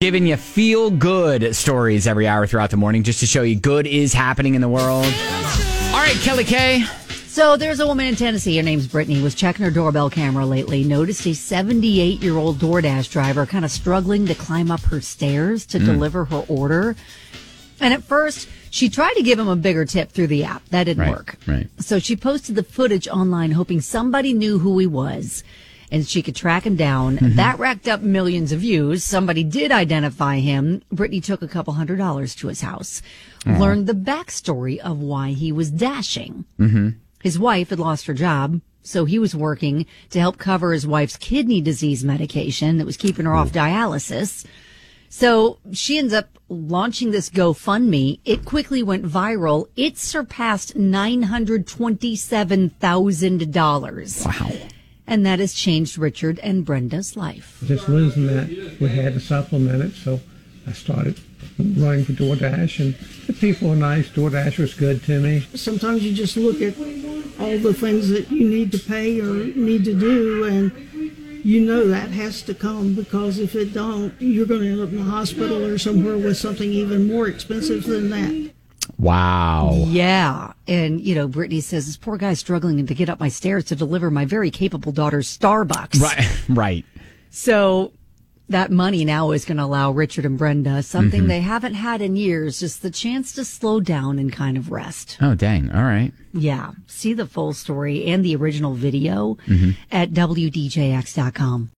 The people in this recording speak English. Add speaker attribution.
Speaker 1: Giving you feel-good stories every hour throughout the morning just to show you good is happening in the world. All right, Kelly Kay.
Speaker 2: So there's a woman in Tennessee, her name's Brittany, was checking her doorbell camera lately, noticed a 78-year-old DoorDash driver kind of struggling to climb up her stairs to deliver her order. And at first, she tried to give him a bigger tip through the app. That didn't work.
Speaker 1: Right.
Speaker 2: So she posted the footage online, hoping somebody knew who he was and she could track him down. That racked up millions of views. Somebody did identify him. Brittany took a couple $100s to his house, learned the backstory of why he was dashing. His wife had lost her job, so he was working to help cover his wife's kidney disease medication that was keeping her off dialysis. So she ends up launching this GoFundMe. It quickly went viral. It surpassed $927,000.
Speaker 1: Wow.
Speaker 2: And that has changed Richard and Brenda's life.
Speaker 3: Just losing that, we had to supplement it, so I started running for DoorDash, and the people are nice. DoorDash was good to me.
Speaker 4: Sometimes you just look at all the things that you need to pay or need to do, and you know that has to come, because if it don't, you're going to end up in the hospital or somewhere with something even more expensive than that.
Speaker 1: Wow.
Speaker 2: Yeah. And, you know, Brittany says, this poor guy's struggling to get up my stairs to deliver my very capable daughter's Starbucks.
Speaker 1: Right.
Speaker 2: So that money now is going to allow Richard and Brenda something they haven't had in years, just the chance to slow down and kind of rest.
Speaker 1: Oh, dang. All right.
Speaker 2: Yeah. See the full story and the original video at WDJX.com.